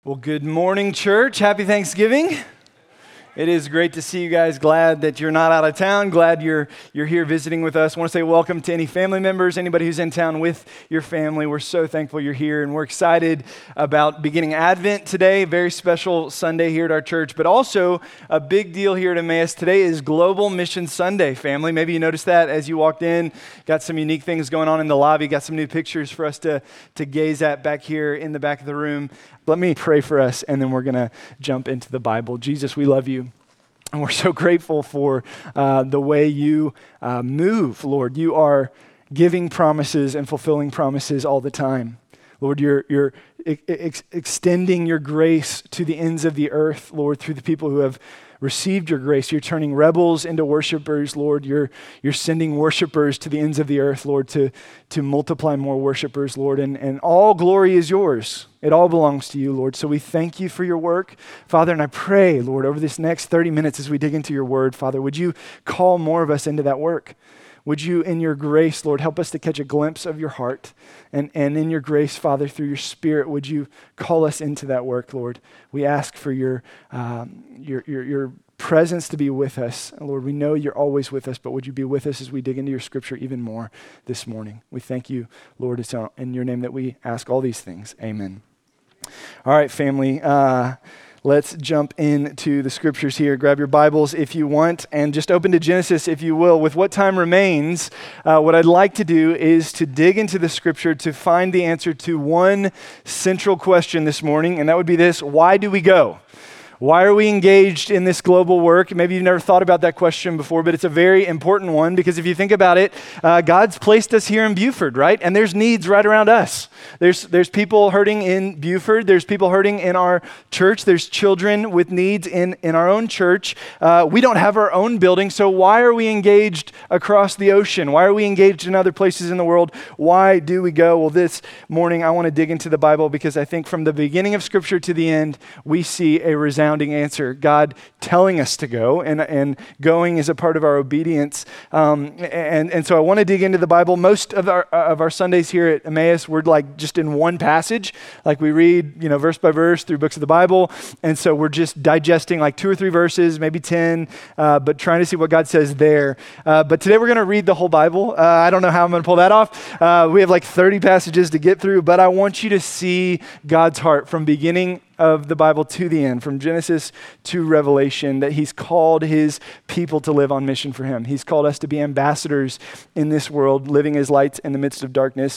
Well, good morning, church. Happy Thanksgiving. It is great to see you guys. Glad that you're not out of town. Glad you're here visiting with us. I want to say welcome to any family members, anybody who's in town with your family. We're so thankful you're here, and we're excited about beginning Advent today. Very special Sunday here at our church, but also a big deal here at Emmaus. Today is Global Mission Sunday, family. Maybe you noticed that as you walked in. Got some unique things going on in the lobby. Got some new pictures for us to gaze at back here in the back of the room. Let me pray for us, and then we're going to jump into the Bible. Jesus, we love you, and we're so grateful for the way you move, Lord. You are giving promises and fulfilling promises all the time. Lord, you're extending your grace to the ends of the earth, Lord, through the people who have received your grace. You're turning rebels into worshipers, Lord. You're sending worshipers to the ends of the earth, Lord, to multiply more worshipers, Lord. And all glory is yours. It all belongs to you, Lord. So we thank you for your work, Father. And I pray, Lord, over this next 30 minutes as we dig into your word, Father, would you call more of us into that work? Would you, in your grace, Lord, help us to catch a glimpse of your heart? And in your grace, Father, through your Spirit, would you call us into that work, Lord? We ask for your presence to be with us. Lord, we know you're always with us, but would you be with us as we dig into your scripture even more this morning? We thank you, Lord. It's in your name that we ask all these things. Amen. All right, family. Let's jump into the scriptures here. Grab your Bibles if you want, and just open to Genesis if you will. With what time remains, what I'd like to do is to dig into the scripture to find the answer to one central question this morning, and that would be this: why do we go? Why are we engaged in this global work? Maybe you've never thought about that question before, but it's a very important one because if you think about it, God's placed us here in Buford, right? And there's needs right around us. There's people hurting in Buford. There's people hurting in our church. There's children with needs in our own church. We don't have our own building, so why are we engaged across the ocean? Why are we engaged in other places in the world? Why do we go? Well, this morning I want to dig into the Bible because I think from the beginning of Scripture to the end, we see a resounding answer. God telling us to go, and going is a part of our obedience. And so I want to dig into the Bible. Most of our Sundays here at Emmaus, we're like just in one passage, like we read, verse by verse through books of the Bible. And so we're just digesting like 2 or 3 verses, maybe 10, but trying to see what God says there. But today we're going to read the whole Bible. I don't know how I'm going to pull that off. We have like 30 passages to get through, but I want you to see God's heart from beginning of the Bible to the end, from Genesis to Revelation, that he's called his people to live on mission for him. He's called us to be ambassadors in this world, living as lights in the midst of darkness.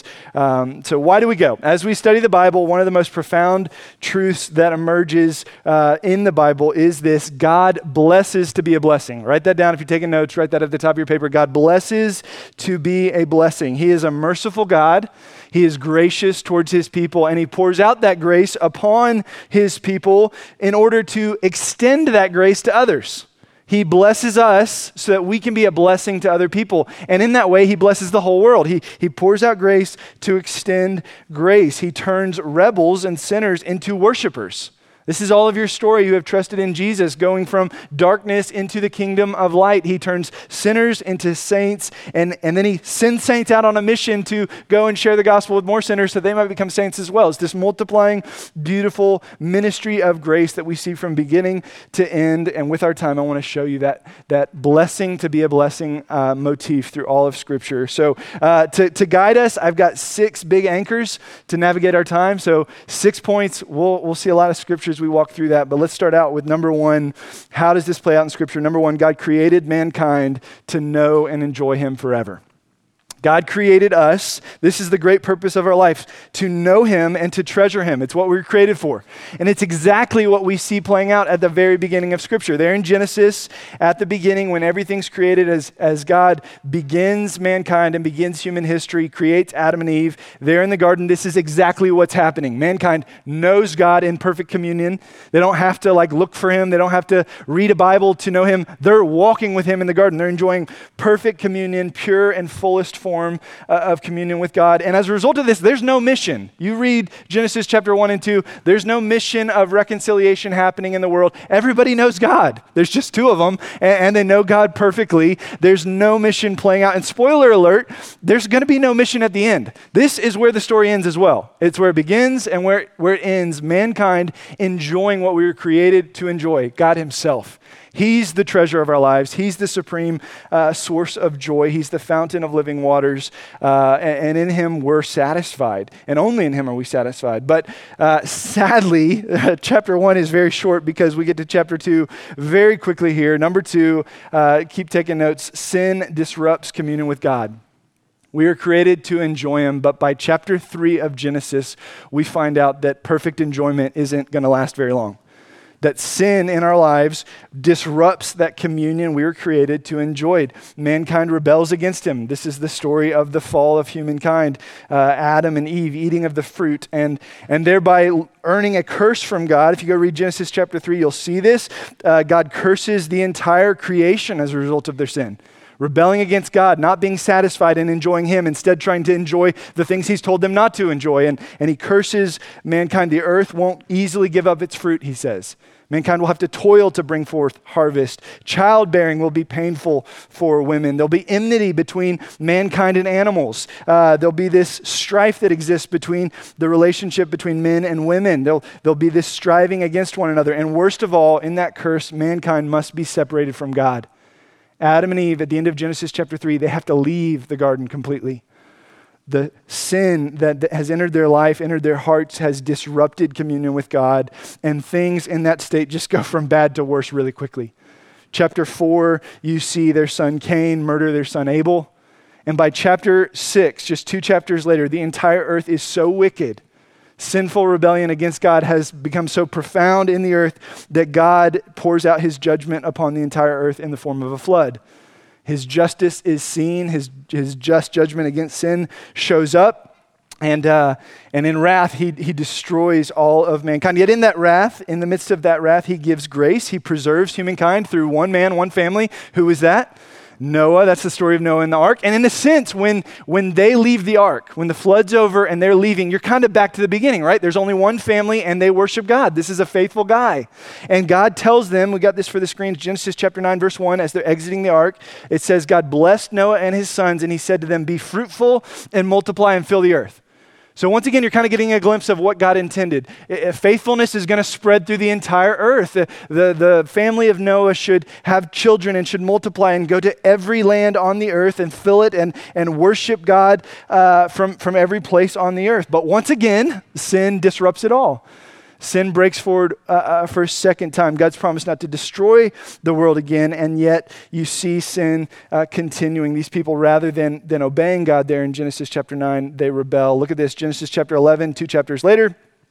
So why do we go? As we study the Bible, one of the most profound truths that emerges in the Bible is this: God blesses to be a blessing. Write that down if you're taking notes. Write that at the top of your paper. God blesses to be a blessing. He is a merciful God. He is gracious towards his people, and he pours out that grace upon his people in order to extend that grace to others. He blesses us so that we can be a blessing to other people. And in that way, he blesses the whole world. He pours out grace to extend grace. He turns rebels and sinners into worshipers. This is all of your story. You have trusted in Jesus, going from darkness into the kingdom of light. He turns sinners into saints, and then he sends saints out on a mission to go and share the gospel with more sinners so they might become saints as well. It's this multiplying, beautiful ministry of grace that we see from beginning to end. And with our time, I want to show you that blessing to be a blessing motif through all of Scripture. So to guide us, I've got 6 big anchors to navigate our time. So 6 points. We'll see a lot of scriptures we walk through that, but let's start out with number 1. How does this play out in Scripture? Number 1, God created mankind to know and enjoy him forever. God created us. This is the great purpose of our life, to know him and to treasure him. It's what we were created for. And it's exactly what we see playing out at the very beginning of Scripture. There in Genesis, at the beginning, when everything's created, as God begins mankind and begins human history, creates Adam and Eve, there in the garden, this is exactly what's happening. Mankind knows God in perfect communion. They don't have to look for him. They don't have to read a Bible to know him. They're walking with him in the garden. They're enjoying perfect communion, pure and fullest form form of communion with God. And as a result of this, there's no mission. You read Genesis chapter 1 and 2, there's no mission of reconciliation happening in the world. Everybody knows God. There's just two of them, and they know God perfectly. There's no mission playing out. And spoiler alert, there's going to be no mission at the end. This is where the story ends as well. It's where it begins and where it ends, mankind enjoying what we were created to enjoy, God himself. He's the treasure of our lives. He's the supreme source of joy. He's the fountain of living waters. And in him we're satisfied. And only in him are we satisfied. But sadly, chapter 1 is very short because we get to chapter 2 very quickly here. Number 2, keep taking notes. Sin disrupts communion with God. We are created to enjoy him, but by chapter 3 of Genesis, we find out that perfect enjoyment isn't going to last very long. That sin in our lives disrupts that communion we were created to enjoy. Mankind rebels against him. This is the story of the fall of humankind. Adam and Eve eating of the fruit and thereby earning a curse from God. If you go read Genesis chapter 3, you'll see this. God curses the entire creation as a result of their sin. Rebelling against God, not being satisfied and enjoying him, instead trying to enjoy the things he's told them not to enjoy. And he curses mankind. The earth won't easily give up its fruit, he says. Mankind will have to toil to bring forth harvest. Childbearing will be painful for women. There'll be enmity between mankind and animals. There'll be this strife that exists between the relationship between men and women. There'll be this striving against one another. And worst of all, in that curse, mankind must be separated from God. Adam and Eve, at the end of Genesis chapter 3, they have to leave the garden completely. The sin that has entered their life, entered their hearts, has disrupted communion with God, and things in that state just go from bad to worse really quickly. Chapter 4, you see their son Cain murder their son Abel. And by chapter 6, just 2 chapters later, the entire earth is so wicked. Sinful rebellion against God has become so profound in the earth that God pours out his judgment upon the entire earth in the form of a flood. His justice is seen, his just judgment against sin shows up, and in wrath, he destroys all of mankind. Yet in that wrath, in the midst of that wrath, he gives grace. He preserves humankind through one man, one family. Who is that? Noah. That's the story of Noah and the ark. And in a sense, when they leave the ark, when the flood's over and they're leaving, you're kind of back to the beginning, right? There's only one family and they worship God. This is a faithful guy. And God tells them, we got this for the screens, Genesis chapter 9, verse 1, as they're exiting the ark, it says, God blessed Noah and his sons, and he said to them, be fruitful and multiply and fill the earth. So once again, you're kind of getting a glimpse of what God intended. Faithfulness is going to spread through the entire earth. The family of Noah should have children and should multiply and go to every land on the earth and fill it and worship God from every place on the earth. But once again, sin disrupts it all. Sin breaks forward for a second time. God's promised not to destroy the world again, and yet you see sin continuing. These people, rather than obeying God there in Genesis chapter 9, they rebel. Look at this, Genesis chapter 11, 2 chapters later.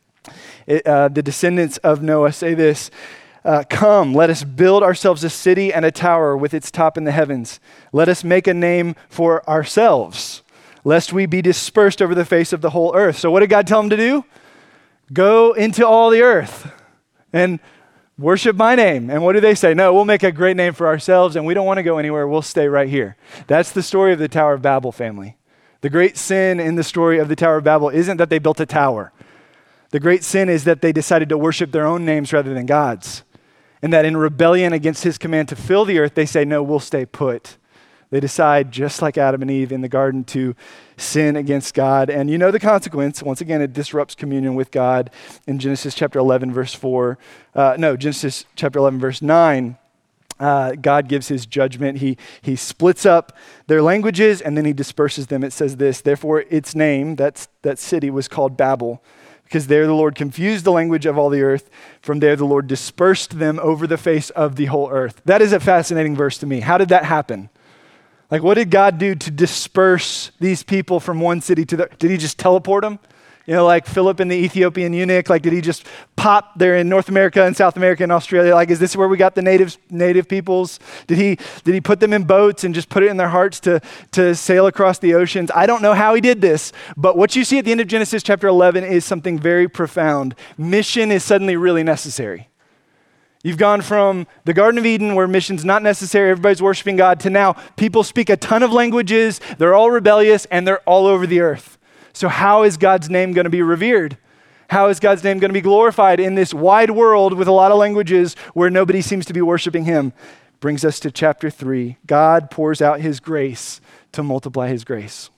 The descendants of Noah say this, come, let us build ourselves a city and a tower with its top in the heavens. Let us make a name for ourselves, lest we be dispersed over the face of the whole earth. So what did God tell them to do? Go into all the earth and worship my name. And what do they say? No, we'll make a great name for ourselves and we don't want to go anywhere. We'll stay right here. That's the story of the Tower of Babel family. The great sin in the story of the Tower of Babel isn't that they built a tower. The great sin is that they decided to worship their own names rather than God's. And that in rebellion against his command to fill the earth, they say, no, we'll stay put. They decide, just like Adam and Eve in the garden, to sin against God. And you know the consequence. Once again, it disrupts communion with God. In Genesis chapter 11, verse 4, Genesis chapter 11, verse 9, God gives his judgment. He splits up their languages and then he disperses them. It says this, therefore its name, that city, was called Babel, because there the Lord confused the language of all the earth. From there the Lord dispersed them over the face of the whole earth. That is a fascinating verse to me. How did that happen? Like, what did God do to disperse these people from one city to the, did he just teleport them? You know, like Philip and the Ethiopian eunuch, like did he just pop there in North America and South America and Australia? Like, is this where we got the native peoples? Did he put them in boats and just put it in their hearts to sail across the oceans? I don't know how he did this, but what you see at the end of Genesis chapter 11 is something very profound. Mission is suddenly really necessary. You've gone from the Garden of Eden where mission's not necessary, everybody's worshiping God, to now people speak a ton of languages, they're all rebellious, and they're all over the earth. So how is God's name going to be revered? How is God's name going to be glorified in this wide world with a lot of languages where nobody seems to be worshiping him? Brings us to chapter 3. God pours out his grace to multiply his grace.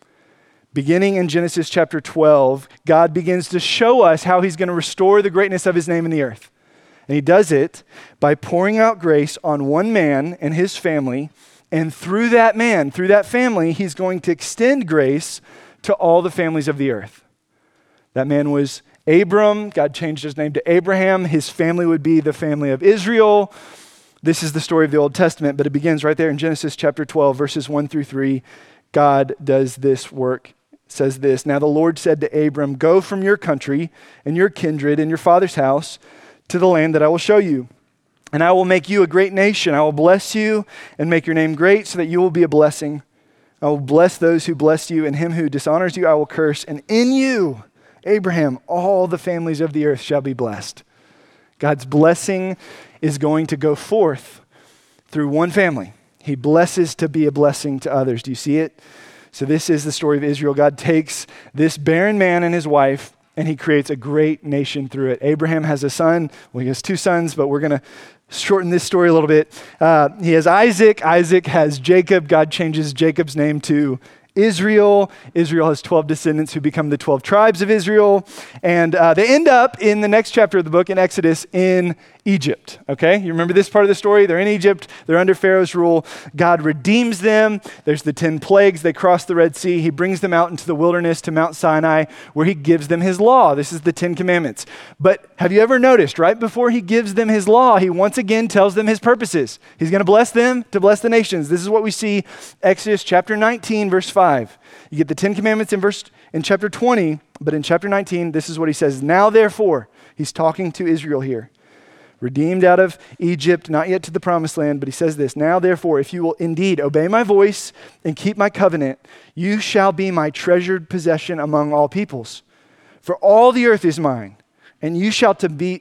Beginning in Genesis chapter 12, God begins to show us how he's going to restore the greatness of his name in the earth. And he does it by pouring out grace on one man and his family. And through that man, through that family, he's going to extend grace to all the families of the earth. That man was Abram. God changed his name to Abraham. His family would be the family of Israel. This is the story of the Old Testament, but it begins right there in Genesis chapter 12, verses 1 through 3. God does this work. It says this, "Now the Lord said to Abram, go from your country and your kindred and your father's house to the land that I will show you. And I will make you a great nation. I will bless you and make your name great so that you will be a blessing. I will bless those who bless you, and him who dishonors you I will curse. And in you, Abraham, all the families of the earth shall be blessed." God's blessing is going to go forth through one family. He blesses to be a blessing to others. Do you see it? So this is the story of Israel. God takes this barren man and his wife, and he creates a great nation through it. Abraham has a son. Well, he has two sons, but we're going to shorten this story a little bit. He has Isaac. Isaac has Jacob. God changes Jacob's name to Israel. Israel has 12 descendants who become the 12 tribes of Israel. And they end up in the next chapter of the book in Exodus in Egypt. Okay? You remember this part of the story? They're in Egypt. They're under Pharaoh's rule. God redeems them. There's the 10 plagues. They cross the Red Sea. He brings them out into the wilderness to Mount Sinai where he gives them his law. This is the 10 commandments. But have you ever noticed, right before he gives them his law, he once again tells them his purposes. He's going to bless them to bless the nations. This is what we see Exodus chapter 19, verse 5. You get the 10 commandments in chapter 20, but in chapter 19, this is what he says. "Now therefore," he's talking to Israel here, redeemed out of Egypt, not yet to the promised land, but he says this, "Now therefore, if you will indeed obey my voice and keep my covenant, you shall be my treasured possession among all peoples. For all the earth is mine, and you shall be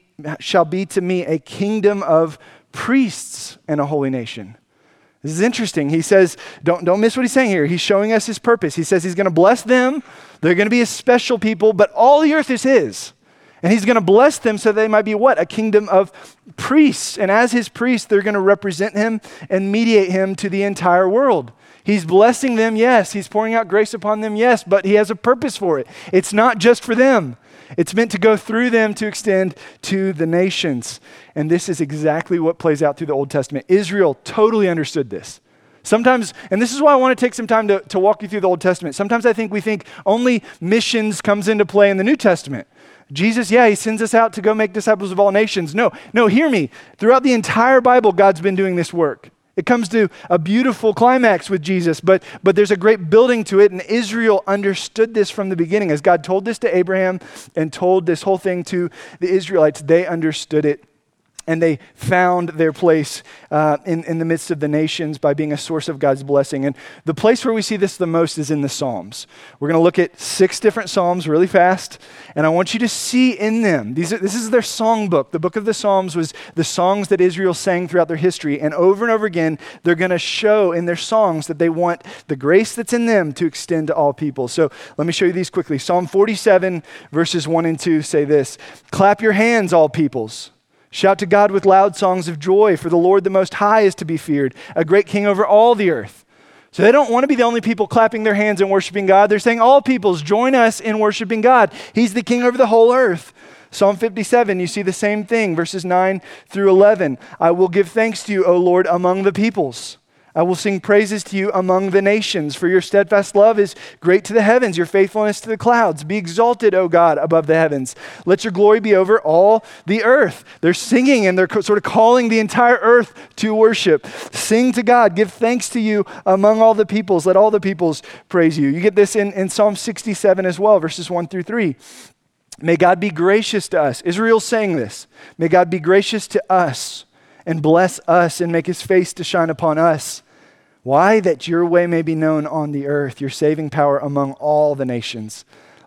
to me a kingdom of priests and a holy nation." This is interesting. He says, don't miss what he's saying here. He's showing us his purpose. He says he's going to bless them. They're going to be a special people, but all the earth is his. And he's going to bless them so they might be what? A kingdom of priests. And as his priests, they're going to represent him and mediate him to the entire world. He's blessing them, yes. He's pouring out grace upon them, yes. But he has a purpose for it. It's not just for them. It's meant to go through them to extend to the nations. And this is exactly what plays out through the Old Testament. Israel totally understood this. Sometimes, and this is why I want to take some time to walk you through the Old Testament. Sometimes I think we think only missions comes into play in the New Testament. Jesus, he sends us out to go make disciples of all nations. No, hear me. Throughout the entire Bible, God's been doing this work. It comes to a beautiful climax with Jesus, but there's a great building to it, and Israel understood this from the beginning. As God told this to Abraham and told this whole thing to the Israelites, they understood it. And they found their place in the midst of the nations by being a source of God's blessing. And the place where we see this the most is in the Psalms. We're going to look at 6 different Psalms really fast. And I want you to see in them, this is their song book. The book of the Psalms was the songs that Israel sang throughout their history. And over again, they're going to show in their songs that they want the grace that's in them to extend to all people. So let me show you these quickly. Psalm 47, verses 1 and 2 say this, "Clap your hands, all peoples. Shout to God with loud songs of joy, for the Lord the Most High is to be feared, a great king over all the earth." So they don't want to be the only people clapping their hands and worshiping God. They're saying, all peoples, join us in worshiping God. He's the king over the whole earth. Psalm 57, you see the same thing, verses 9 through 11. "I will give thanks to you, O Lord, among the peoples. I will sing praises to you among the nations, for your steadfast love is great to the heavens, your faithfulness to the clouds. Be exalted, O God, above the heavens. Let your glory be over all the earth." They're singing and they're sort of calling the entire earth to worship. Sing to God, give thanks to you among all the peoples. Let all the peoples praise you. You get this in Psalm 67 as well, verses 1 through 3. "May God be gracious to us." Israel's saying this. "May God be gracious to us and bless us and make his face to shine upon us. Why? That your way may be known on the earth, your saving power among all the nations.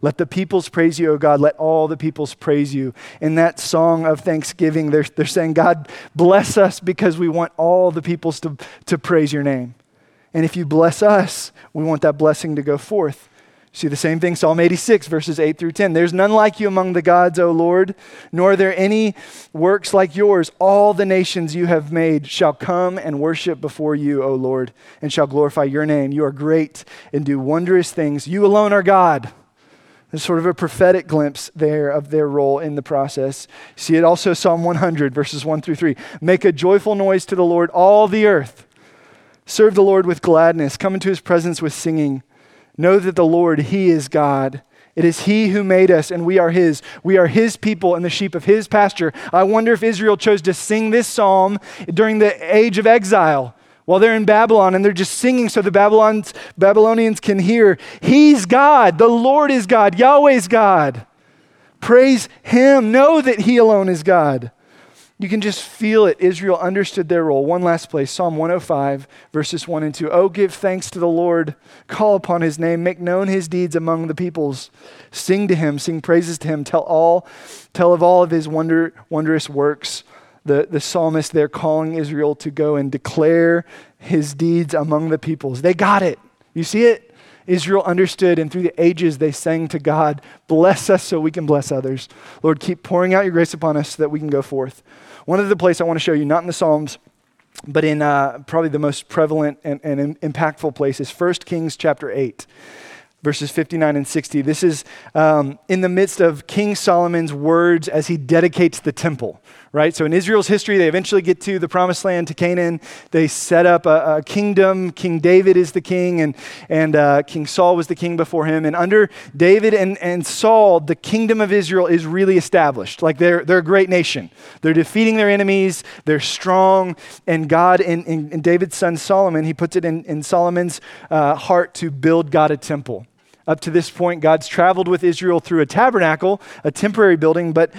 Let the peoples praise you, O God. Let all the peoples praise you. In that song of thanksgiving, they're saying, God, bless us because we want all the peoples to praise your name. And if you bless us, we want that blessing to go forth. See the same thing, Psalm 86, verses 8 through 10. There's none like you among the gods, O Lord, nor are there any works like yours. All the nations you have made shall come and worship before you, O Lord, and shall glorify your name. You are great and do wondrous things. You alone are God. There's sort of a prophetic glimpse there of their role in the process. See it also, Psalm 100, verses 1 through 3. Make a joyful noise to the Lord, all the earth. Serve the Lord with gladness. Come into his presence with singing. Know that the Lord, he is God. It is he who made us, and we are his. We are his people and the sheep of his pasture. I wonder if Israel chose to sing this psalm during the age of exile while they're in Babylon, and they're just singing so the Babylonians can hear. He's God. The Lord is God. Yahweh is God. Praise him. Know that he alone is God. You can just feel it. Israel understood their role. One last place, Psalm 105, verses 1 and 2. Oh, give thanks to the Lord. Call upon his name. Make known his deeds among the peoples. Sing to him. Sing praises to him. Tell of all of his wondrous works. The psalmist there calling Israel to go and declare his deeds among the peoples. They got it. You see it? Israel understood, and through the ages they sang to God, bless us so we can bless others. Lord, keep pouring out your grace upon us so that we can go forth. One other place I want to show you, not in the Psalms, but in probably the most prevalent and impactful place is 1 Kings chapter 8, verses 59 and 60. This is in the midst of King Solomon's words as he dedicates the temple, right? So in Israel's history, they eventually get to the promised land, to Canaan. They set up a kingdom. King David is the king, and King Saul was the king before him. And under David and Saul, the kingdom of Israel is really established. Like they're a great nation. They're defeating their enemies. They're strong. And God, in David's son Solomon, he puts it in Solomon's heart to build God a temple. Up to this point, God's traveled with Israel through a tabernacle, a temporary building, but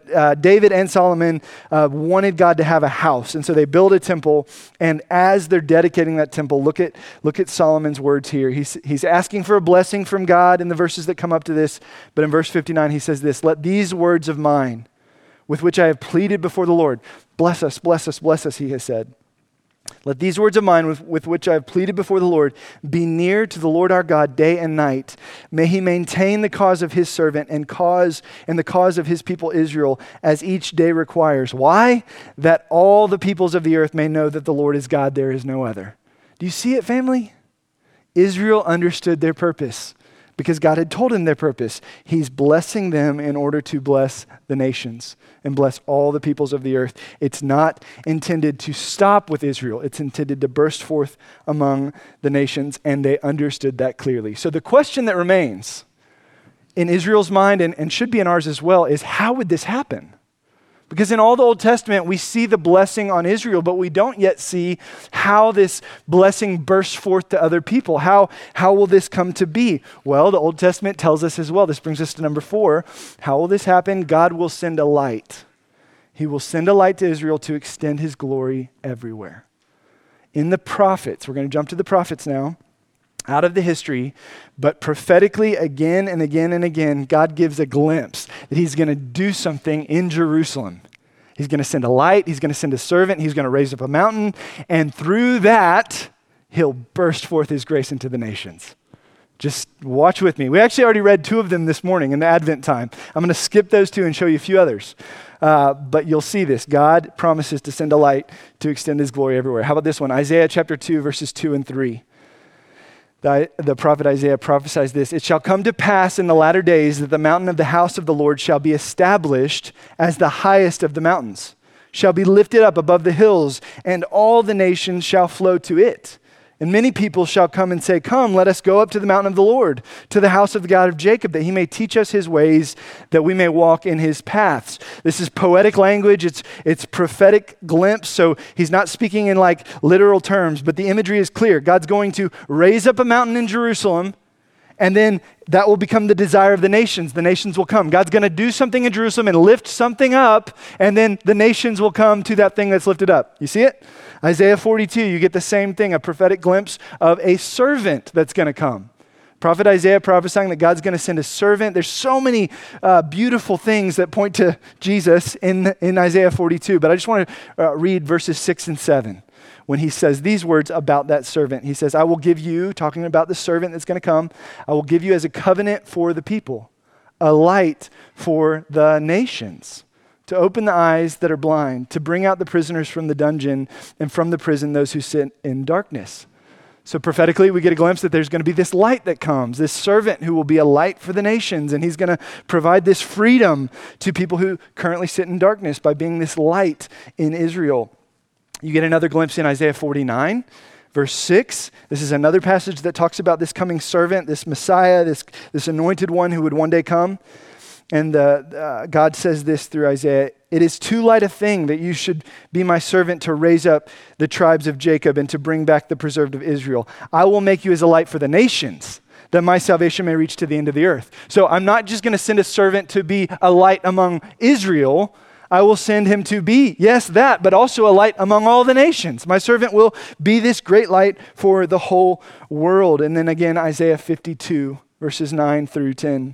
David and Solomon wanted God to have a house, and so they build a temple. And as they're dedicating that temple, look at Solomon's words here. He's asking for a blessing from God in the verses that come up to this, but in verse 59, he says this: "Let these words of mine, with which I have pleaded before the Lord, bless us, bless us, bless us," he has said. "Let these words of mine with which I have pleaded before the Lord be near to the Lord our God day and night. May he maintain the cause of his servant and the cause of his people Israel as each day requires." Why? "That all the peoples of the earth may know that the Lord is God, there is no other." Do you see it, family? Israel understood their purpose because God had told him their purpose. He's blessing them in order to bless the nations and bless all the peoples of the earth. It's not intended to stop with Israel. It's intended to burst forth among the nations, and they understood that clearly. So the question that remains in Israel's mind, and should be in ours as well, is how would this happen? Because in all the Old Testament, we see the blessing on Israel, but we don't yet see how this blessing bursts forth to other people. How will this come to be? Well, the Old Testament tells us as well. This brings us to number 4. How will this happen? God will send a light. He will send a light to Israel to extend his glory everywhere. In the prophets, we're going to jump to the prophets now, out of the history, but prophetically again and again and again, God gives a glimpse that he's going to do something in Jerusalem. He's going to send a light, he's going to send a servant, he's going to raise up a mountain, and through that, he'll burst forth his grace into the nations. Just watch with me. We actually already read 2 of them this morning in the Advent time. I'm going to skip those 2 and show you a few others. But you'll see this. God promises to send a light to extend his glory everywhere. How about this one? Isaiah chapter 2, verses 2 and 3. The prophet Isaiah prophesies this: "It shall come to pass in the latter days that the mountain of the house of the Lord shall be established as the highest of the mountains, shall be lifted up above the hills, and all the nations shall flow to it. And many people shall come and say, 'Come, let us go up to the mountain of the Lord, to the house of the God of Jacob, that he may teach us his ways, that we may walk in his paths.'" This is poetic language. It's prophetic glimpse. So he's not speaking in like literal terms, but the imagery is clear. God's going to raise up a mountain in Jerusalem, and then that will become the desire of the nations. The nations will come. God's going to do something in Jerusalem and lift something up, and then the nations will come to that thing that's lifted up. You see it? Isaiah 42, you get the same thing, a prophetic glimpse of a servant that's going to come. Prophet Isaiah prophesying that God's going to send a servant. There's so many beautiful things that point to Jesus in Isaiah 42. But I just want to read verses 6 and 7 when he says these words about that servant. He says, I will give you, talking about the servant that's going to come, I will give you as a covenant for the people, a light for the nations, to open the eyes that are blind, to bring out the prisoners from the dungeon, and from the prison those who sit in darkness. So prophetically, we get a glimpse that there's going to be this light that comes, this servant who will be a light for the nations, and he's going to provide this freedom to people who currently sit in darkness by being this light in Israel. You get another glimpse in Isaiah 49, verse 6. This is another passage that talks about this coming servant, this Messiah, this anointed one who would one day come. And God says this through Isaiah, it is too light a thing that you should be my servant to raise up the tribes of Jacob and to bring back the preserved of Israel. I will make you as a light for the nations, that my salvation may reach to the end of the earth. So I'm not just going to send a servant to be a light among Israel. I will send him to be, yes, that, but also a light among all the nations. My servant will be this great light for the whole world. And then again, Isaiah 52, verses 9 through 10.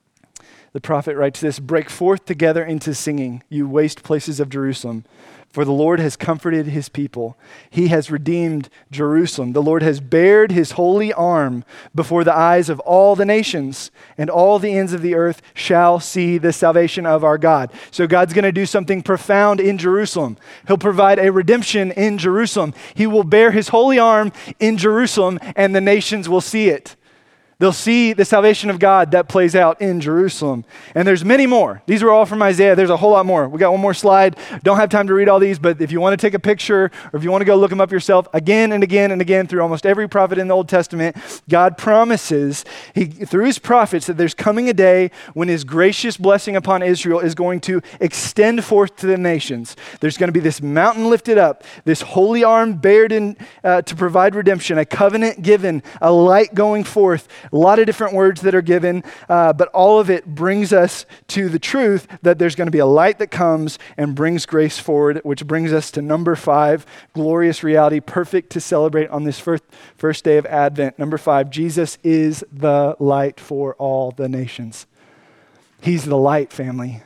The prophet writes this, break forth together into singing, you waste places of Jerusalem. For the Lord has comforted his people. He has redeemed Jerusalem. The Lord has bared his holy arm before the eyes of all the nations, and all the ends of the earth shall see the salvation of our God. So God's going to do something profound in Jerusalem. He'll provide a redemption in Jerusalem. He will bear his holy arm in Jerusalem, and the nations will see it. They'll see the salvation of God that plays out in Jerusalem. And there's many more. These were all from Isaiah. There's a whole lot more. We got one more slide. Don't have time to read all these, but if you want to take a picture or if you want to go look them up yourself, again and again and again through almost every prophet in the Old Testament, God promises through his prophets that there's coming a day when his gracious blessing upon Israel is going to extend forth to the nations. There's going to be this mountain lifted up, this holy arm bared in to provide redemption, a covenant given, a light going forth. A lot of different words that are given, but all of it brings us to the truth that there's going to be a light that comes and brings grace forward, which brings us to number 5, glorious reality, perfect to celebrate on this first day of Advent. Number 5, Jesus is the light for all the nations. He's the light, family.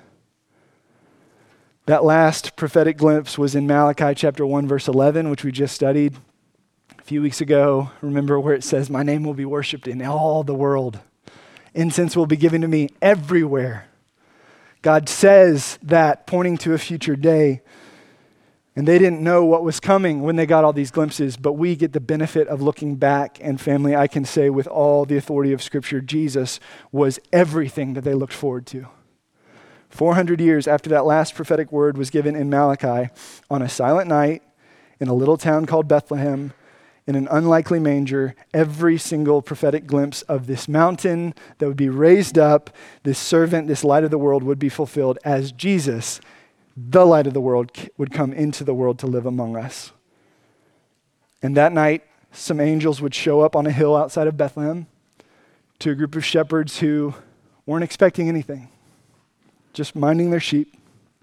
That last prophetic glimpse was in Malachi chapter 1, verse 11, which we just studied a few weeks ago. Remember where it says, my name will be worshiped in all the world. Incense will be given to me everywhere. God says that, pointing to a future day. And they didn't know what was coming when they got all these glimpses, but we get the benefit of looking back. And family, I can say with all the authority of Scripture, Jesus was everything that they looked forward to. 400 years after that last prophetic word was given in Malachi, on a silent night in a little town called Bethlehem, in an unlikely manger, every single prophetic glimpse of this mountain that would be raised up, this servant, this light of the world would be fulfilled as Jesus, the light of the world, would come into the world to live among us. And that night, some angels would show up on a hill outside of Bethlehem to a group of shepherds who weren't expecting anything, just minding their sheep.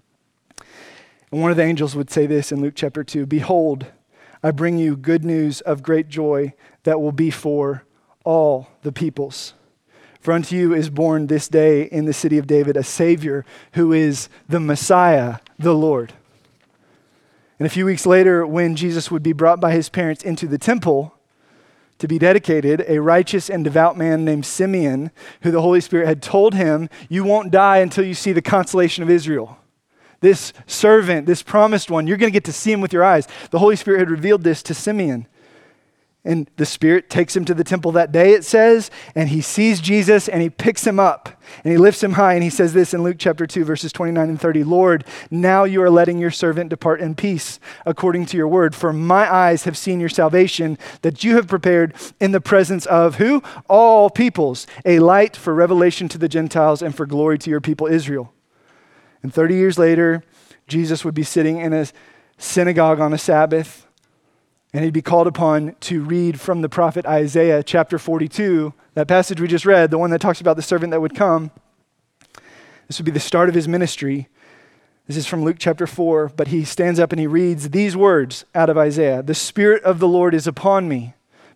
And one of the angels would say this in Luke chapter 2, behold, I bring you good news of great joy that will be for all the peoples. For unto you is born this day in the city of David a Savior who is the Messiah, the Lord. And a few weeks later, when Jesus would be brought by his parents into the temple to be dedicated, a righteous and devout man named Simeon, who the Holy Spirit had told him, you won't die until you see the consolation of Israel. This servant, this promised one, you're going to get to see him with your eyes. The Holy Spirit had revealed this to Simeon. And the Spirit takes him to the temple that day, it says, and he sees Jesus and he picks him up and he lifts him high. And he says this in Luke chapter 2, verses 29 and 30, Lord, now you are letting your servant depart in peace according to your word. For my eyes have seen your salvation that you have prepared in the presence of who? All peoples, a light for revelation to the Gentiles and for glory to your people Israel. And 30 years later, Jesus would be sitting in a synagogue on a Sabbath, and he'd be called upon to read from the prophet Isaiah chapter 42, that passage we just read, the one that talks about the servant that would come. This would be the start of his ministry. This is from Luke chapter 4, but he stands up and he reads these words out of Isaiah. The Spirit of the Lord is upon me,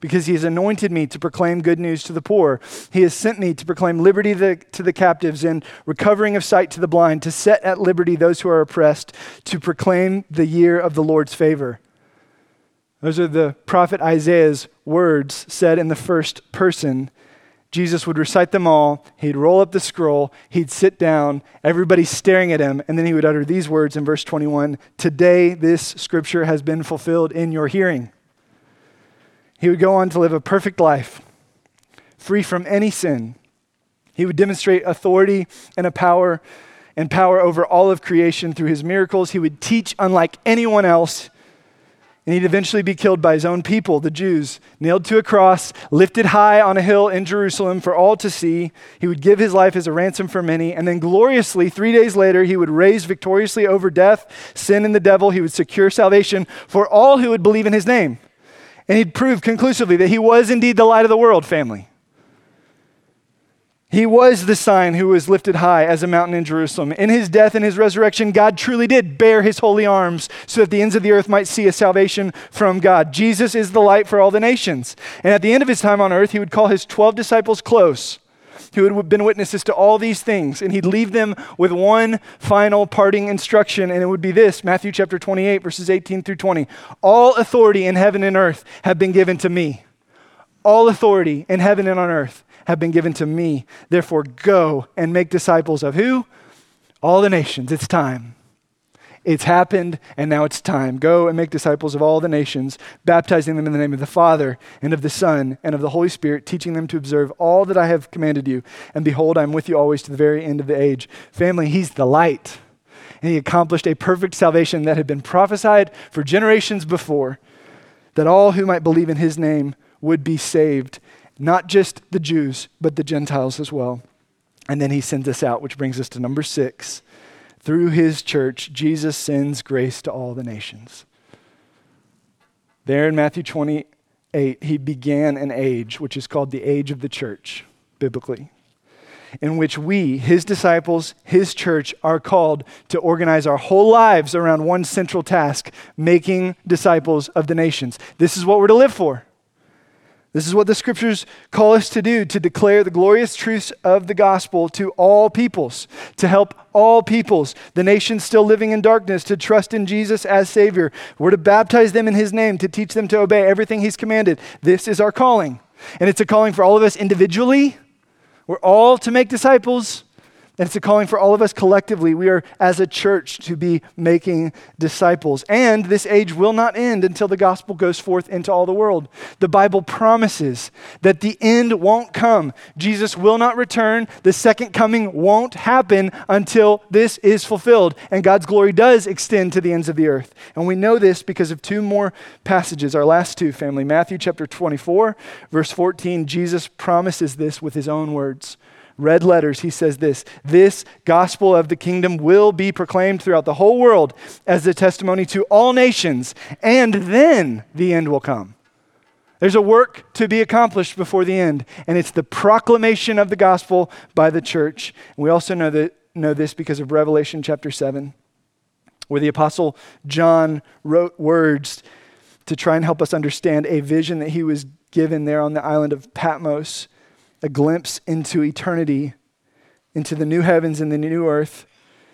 because he has anointed me to proclaim good news to the poor. He has sent me to proclaim liberty to the captives and recovering of sight to the blind, to set at liberty those who are oppressed, to proclaim the year of the Lord's favor. Those are the prophet Isaiah's words said in the first person. Jesus would recite them all. He'd roll up the scroll. He'd sit down. Everybody's staring at him. And then he would utter these words in verse 21, "Today this scripture has been fulfilled in your hearing." He would go on to live a perfect life, free from any sin. He would demonstrate authority and power over all of creation through his miracles. He would teach unlike anyone else. And he'd eventually be killed by his own people, the Jews, nailed to a cross, lifted high on a hill in Jerusalem for all to see. He would give his life as a ransom for many. And then gloriously, 3 days later, he would raise victoriously over death, sin, and the devil. He would secure salvation for all who would believe in his name. And he'd prove conclusively that he was indeed the light of the world, family. He was the sign who was lifted high as a mountain in Jerusalem. In his death and his resurrection, God truly did bear his holy arms so that the ends of the earth might see a salvation from God. Jesus is the light for all the nations. And at the end of his time on earth, he would call his 12 disciples close, who had been witnesses to all these things. And he'd leave them with one final parting instruction, and it would be this, Matthew chapter 28, verses 18 through 20. All authority in heaven and earth have been given to me. All authority in heaven and on earth have been given to me. Therefore, go and make disciples of who? All the nations. It's time. It's happened, and now it's time. Go and make disciples of all the nations, baptizing them in the name of the Father and of the Son and of the Holy Spirit, teaching them to observe all that I have commanded you. And behold, I'm with you always to the very end of the age. Family, he's the light. And he accomplished a perfect salvation that had been prophesied for generations before, that all who might believe in his name would be saved. Not just the Jews, but the Gentiles as well. And then he sends us out, which brings us to number 6. Through his church, Jesus sends grace to all the nations. There in Matthew 28, he began an age, which is called the age of the church, biblically, in which we, his disciples, his church, are called to organize our whole lives around one central task, making disciples of the nations. This is what we're to live for. This is what the scriptures call us to do, to declare the glorious truths of the gospel to all peoples, to help all peoples, the nations still living in darkness, to trust in Jesus as Savior. We're to baptize them in his name, to teach them to obey everything he's commanded. This is our calling. And it's a calling for all of us individually. We're all to make disciples. And it's a calling for all of us collectively. We are, as a church, to be making disciples. And this age will not end until the gospel goes forth into all the world. The Bible promises that the end won't come. Jesus will not return. The second coming won't happen until this is fulfilled. And God's glory does extend to the ends of the earth. And we know this because of 2 more passages, our last 2, family. Matthew chapter 24, verse 14, Jesus promises this with his own words. Red letters, he says this gospel of the kingdom will be proclaimed throughout the whole world as a testimony to all nations, and then the end will come. There's a work to be accomplished before the end, and it's the proclamation of the gospel by the church. And we also know this because of Revelation chapter 7, where the apostle John wrote words to try and help us understand a vision that he was given there on the island of Patmos. A glimpse into eternity, into the new heavens and the new earth,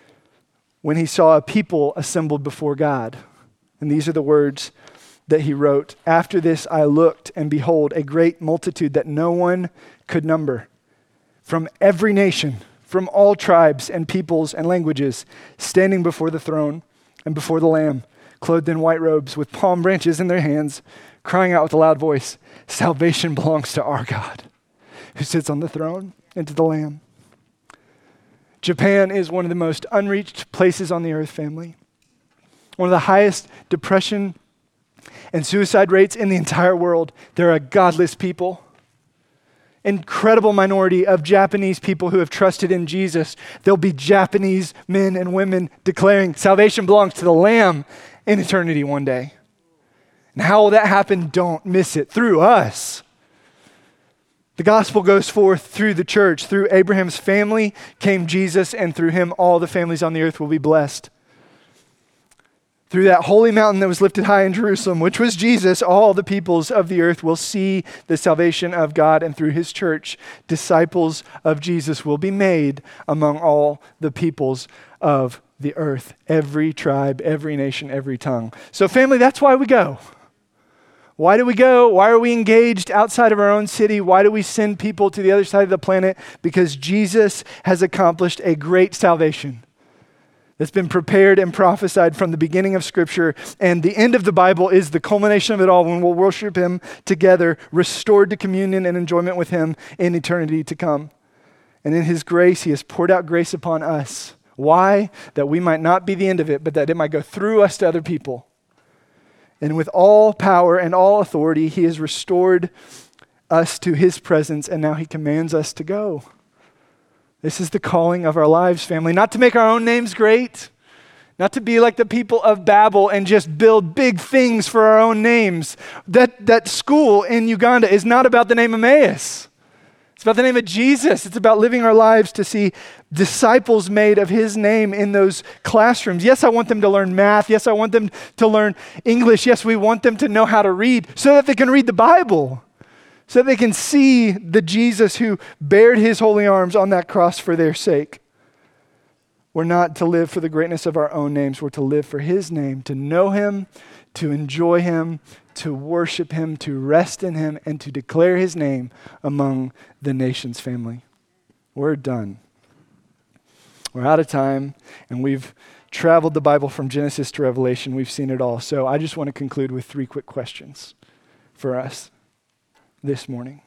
when he saw a people assembled before God. And these are the words that he wrote. After this I looked, and behold, a great multitude that no one could number, from every nation, from all tribes and peoples and languages, standing before the throne and before the Lamb, clothed in white robes with palm branches in their hands, crying out with a loud voice, "Salvation belongs to our God, who sits on the throne, and to the Lamb." Japan is one of the most unreached places on the earth, family. One of the highest depression and suicide rates in the entire world. They're a godless people. Incredible minority of Japanese people who have trusted in Jesus. There'll be Japanese men and women declaring salvation belongs to the Lamb in eternity one day. And how will that happen? Don't miss it. Through us. The gospel goes forth through the church. Through Abraham's family came Jesus, and through him all the families on the earth will be blessed. Through that holy mountain that was lifted high in Jerusalem, which was Jesus, all the peoples of the earth will see the salvation of God, and through his church, disciples of Jesus will be made among all the peoples of the earth, every tribe, every nation, every tongue. So family, that's why we go. Why do we go? Why are we engaged outside of our own city? Why do we send people to the other side of the planet? Because Jesus has accomplished a great salvation that's been prepared and prophesied from the beginning of Scripture, and the end of the Bible is the culmination of it all when we'll worship him together, restored to communion and enjoyment with him in eternity to come. And in his grace, he has poured out grace upon us. Why? That we might not be the end of it, but that it might go through us to other people. And with all power and all authority, he has restored us to his presence, and now he commands us to go. This is the calling of our lives, family. Not to make our own names great, not to be like the people of Babel and just build big things for our own names. That school in Uganda is not about the name Emmaus. It's about the name of Jesus. It's about living our lives to see disciples made of his name in those classrooms. Yes, I want them to learn math. Yes, I want them to learn English. Yes, we want them to know how to read so that they can read the Bible, so that they can see the Jesus who bared his holy arms on that cross for their sake. We're not to live for the greatness of our own names. We're to live for his name, to know him, to enjoy him, to worship him, to rest in him, and to declare his name among the nations, family. We're done. We're out of time, and we've traveled the Bible from Genesis to Revelation. We've seen it all. So I just want to conclude with 3 quick questions for us this morning.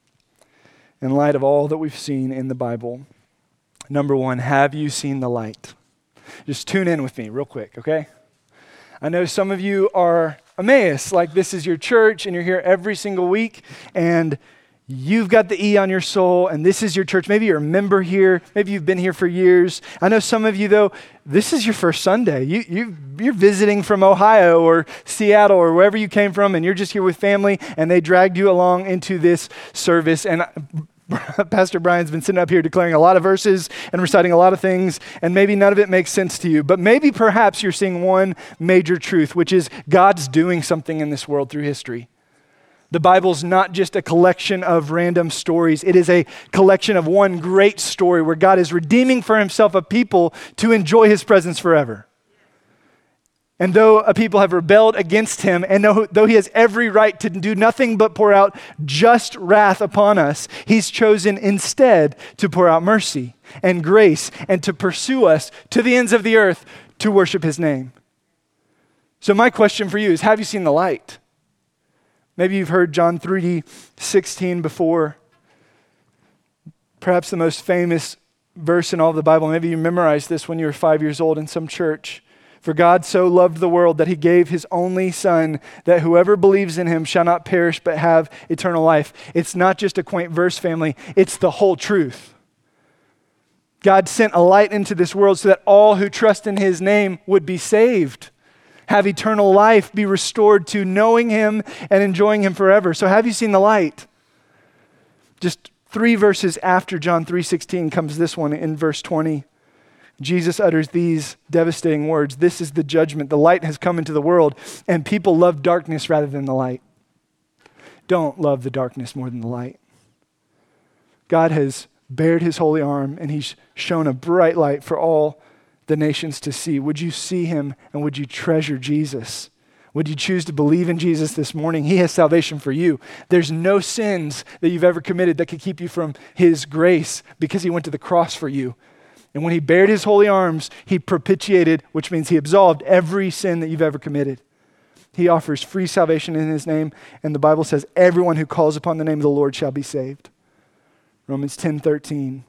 In light of all that we've seen in the Bible, number 1, have you seen the light? Just tune in with me real quick, okay? I know some of you are Emmaus, like this is your church and you're here every single week and you've got the E on your soul and this is your church. Maybe you're a member here. Maybe you've been here for years. I know some of you though, this is your first Sunday. You're visiting from Ohio or Seattle or wherever you came from and you're just here with family and they dragged you along into this service. And Pastor Brian's been sitting up here declaring a lot of verses and reciting a lot of things, and maybe none of it makes sense to you, but maybe perhaps you're seeing one major truth, which is God's doing something in this world through history. The Bible's not just a collection of random stories. It is a collection of one great story where God is redeeming for himself a people to enjoy his presence forever. And though a people have rebelled against him, and though he has every right to do nothing but pour out just wrath upon us, he's chosen instead to pour out mercy and grace and to pursue us to the ends of the earth to worship his name. So my question for you is, have you seen the light? Maybe you've heard John 3:16 before. Perhaps the most famous verse in all of the Bible. Maybe you memorized this when you were 5 years old in some church. For God so loved the world that he gave his only son, that whoever believes in him shall not perish but have eternal life. It's not just a quaint verse, family. It's the whole truth. God sent a light into this world so that all who trust in his name would be saved, have eternal life, be restored to knowing him and enjoying him forever. So have you seen the light? Just 3 verses after John 3:16 comes this one in verse 20. Jesus utters these devastating words. This is the judgment. The light has come into the world, and people love darkness rather than the light. Don't love the darkness more than the light. God has bared his holy arm, and he's shown a bright light for all the nations to see. Would you see him, and would you treasure Jesus? Would you choose to believe in Jesus this morning? He has salvation for you. There's no sins that you've ever committed that could keep you from his grace because he went to the cross for you. And when he bared his holy arms, he propitiated, which means he absolved every sin that you've ever committed. He offers free salvation in his name, and the Bible says everyone who calls upon the name of the Lord shall be saved. Romans 10:13.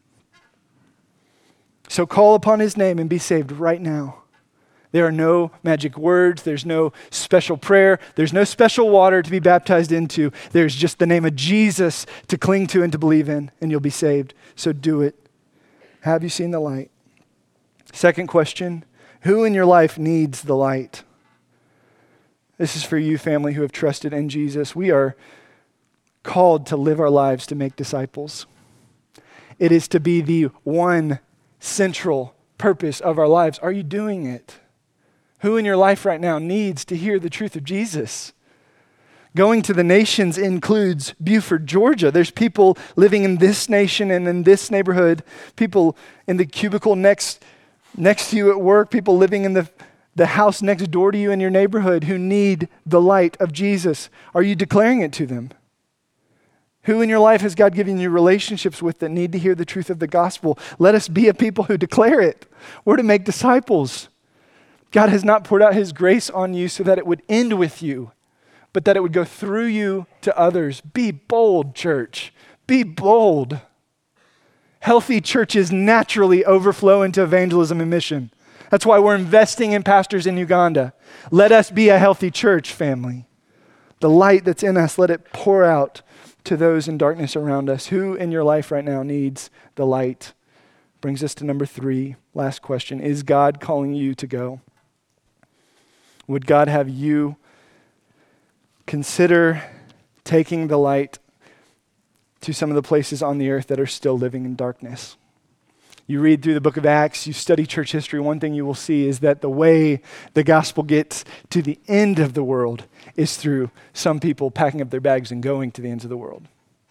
So call upon his name and be saved right now. There are no magic words. There's no special prayer. There's no special water to be baptized into. There's just the name of Jesus to cling to and to believe in, and you'll be saved. So do it. Have you seen the light? Second question, who in your life needs the light? This is for you, family, who have trusted in Jesus. We are called to live our lives to make disciples. It is to be the one central purpose of our lives. Are you doing it? Who in your life right now needs to hear the truth of Jesus? Going to the nations includes Buford, Georgia. There's people living in this nation and in this neighborhood, people in the cubicle next to you at work, people living in the house next door to you in your neighborhood who need the light of Jesus. Are you declaring it to them? Who in your life has God given you relationships with that need to hear the truth of the gospel? Let us be a people who declare it. We're to make disciples. God has not poured out his grace on you so that it would end with you, but that it would go through you to others. Be bold, church. Be bold. Healthy churches naturally overflow into evangelism and mission. That's why we're investing in pastors in Uganda. Let us be a healthy church, family. The light that's in us, let it pour out to those in darkness around us. Who in your life right now needs the light? Brings us to number 3, last question. Is God calling you to go? Would God have you consider taking the light to some of the places on the earth that are still living in darkness? You read through the book of Acts, you study church history, one thing you will see is that the way the gospel gets to the end of the world is through some people packing up their bags and going to the ends of the world.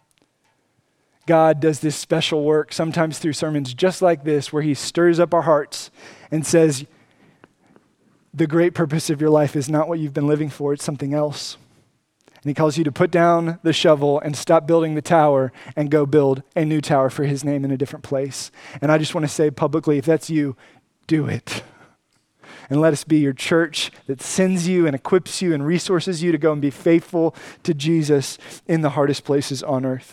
God does this special work, sometimes through sermons just like this, where he stirs up our hearts and says, the great purpose of your life is not what you've been living for, it's something else. And he calls you to put down the shovel and stop building the tower and go build a new tower for his name in a different place. And I just want to say publicly, if that's you, do it. And let us be your church that sends you and equips you and resources you to go and be faithful to Jesus in the hardest places on earth.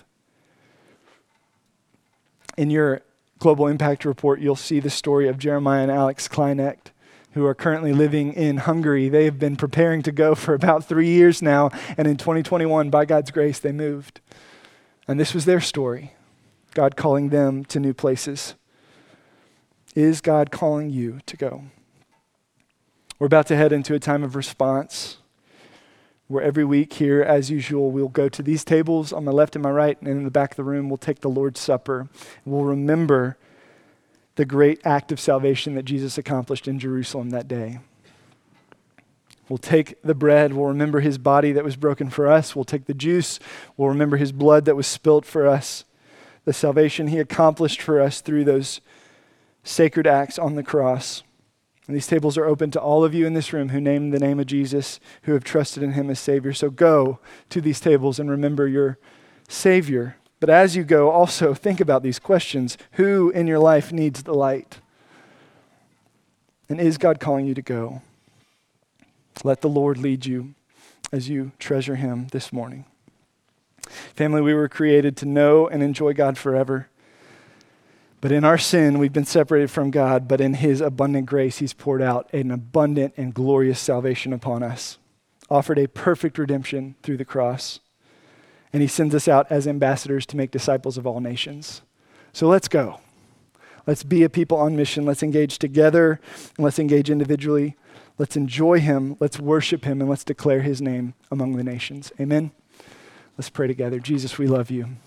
In your Global Impact Report, you'll see the story of Jeremiah and Alex Kleinecht, who are currently living in Hungary. They have been preparing to go for about 3 years now, and in 2021, by God's grace, they moved. And this was their story, God calling them to new places. Is God calling you to go? We're about to head into a time of response, where every week here, as usual, we'll go to these tables on my left and my right, and in the back of the room, we'll take the Lord's Supper. We'll remember the great act of salvation that Jesus accomplished in Jerusalem that day. We'll take the bread, we'll remember his body that was broken for us. We'll take the juice, we'll remember his blood that was spilt for us, the salvation he accomplished for us through those sacred acts on the cross. And these tables are open to all of you in this room who name the name of Jesus, who have trusted in him as Savior. So go to these tables and remember your Savior. But as you go, also think about these questions. Who in your life needs the light? And is God calling you to go? Let the Lord lead you as you treasure him this morning. Family, we were created to know and enjoy God forever. But in our sin, we've been separated from God, but in his abundant grace, he's poured out an abundant and glorious salvation upon us, offered a perfect redemption through the cross. And he sends us out as ambassadors to make disciples of all nations. So let's go. Let's be a people on mission. Let's engage together and let's engage individually. Let's enjoy him. Let's worship him and let's declare his name among the nations. Amen. Let's pray together. Jesus, we love you.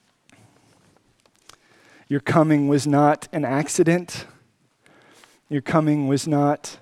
Your coming was not an accident. Your coming was not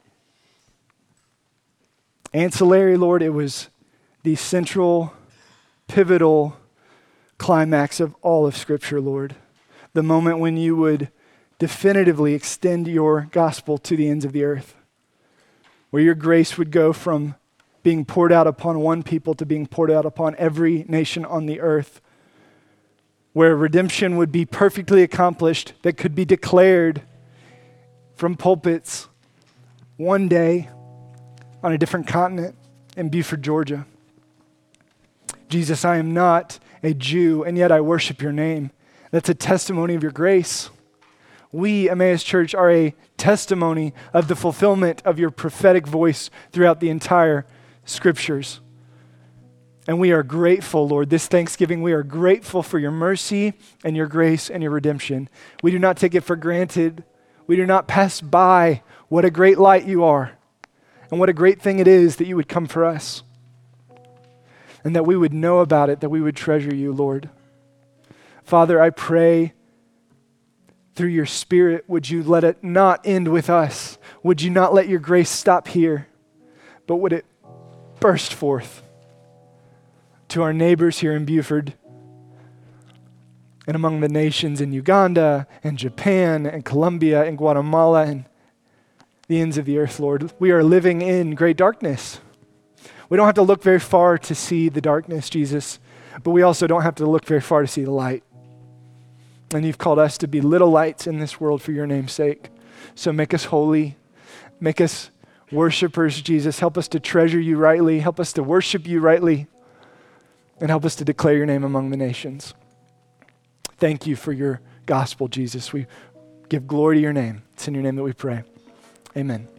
ancillary, Lord. It was the central, pivotal climax of all of Scripture, Lord. The moment when you would definitively extend your gospel to the ends of the earth, where your grace would go from being poured out upon one people to being poured out upon every nation on the earth, where redemption would be perfectly accomplished, that could be declared from pulpits one day on a different continent in Buford, Georgia. Jesus, I am not a Jew, and yet I worship your name. That's a testimony of your grace. We, Emmaus Church, are a testimony of the fulfillment of your prophetic voice throughout the entire Scriptures. And we are grateful, Lord. This Thanksgiving, we are grateful for your mercy and your grace and your redemption. We do not take it for granted. We do not pass by what a great light you are and what a great thing it is that you would come for us and that we would know about it, that we would treasure you, Lord. Father, I pray through your Spirit, would you let it not end with us? would you not let your grace stop here, but would it burst forth to our neighbors here in Buford and among the nations in Uganda and Japan and Colombia and Guatemala and the ends of the earth, Lord. We are living in great darkness. We don't have to look very far to see the darkness, Jesus, but we also don't have to look very far to see the light. And you've called us to be little lights in this world for your name's sake. So make us holy. Make us worshipers, Jesus. Help us to treasure you rightly. Help us to worship you rightly. And help us to declare your name among the nations. Thank you for your gospel, Jesus. We give glory to your name. It's in your name that we pray. Amen.